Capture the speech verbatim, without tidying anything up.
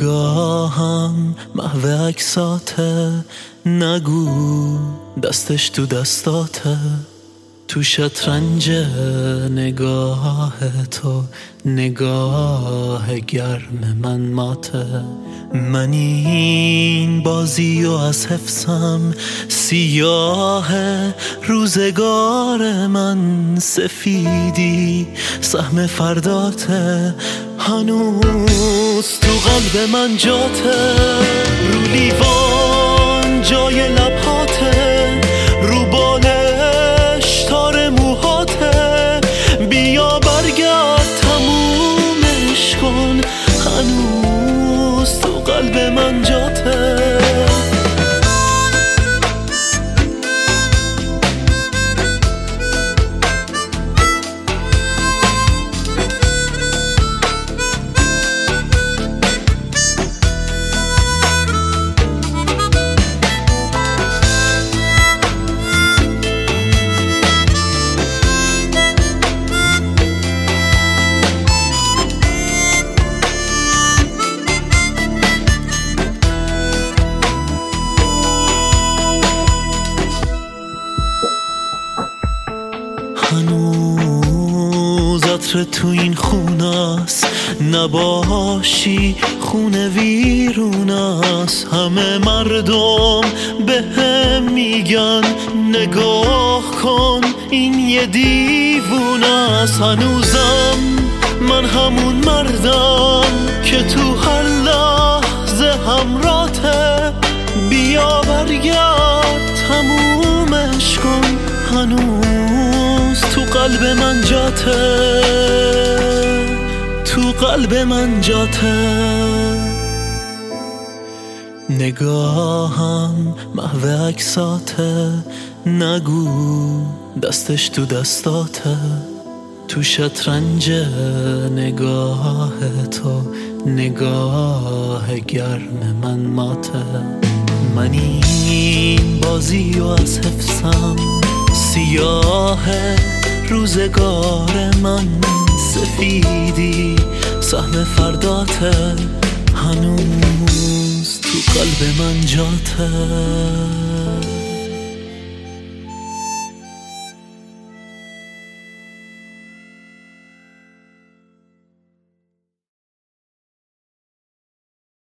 نگاهم محو عکساته، نگو دستش تو دستاته، تو شطرنج نگاه تو نگاه گرم من ماته. من این بازی و از حفظم سیاه، روزگار من سفیدی سهم فرداته. هنوز تو قلب من جاته، رو لیوان جای لبهاته، رو بالش تار موهاته. بیا برگرد تمومش کن، هنوز تو قلب من جاته. هنوز عطر تو این خونست، نباشی خونه ویرونست. همه مردم به هم میگن نگاه کن این یه دیوونست. هنوزم من همون مردم که تو هر لحظه همراته. بیا برگرد تمومش کن، هنوز تو قلب من جاته، تو قلب من جاته. نگاهم محو عکساته، نگو دستش تو دستاته، تو شطرنج نگاه تو نگاه گرم من ماته. من این بازی و از حفظم سیاه، روزگار من سفیدی سهم فرداته. هنوز تو قلب من جاته.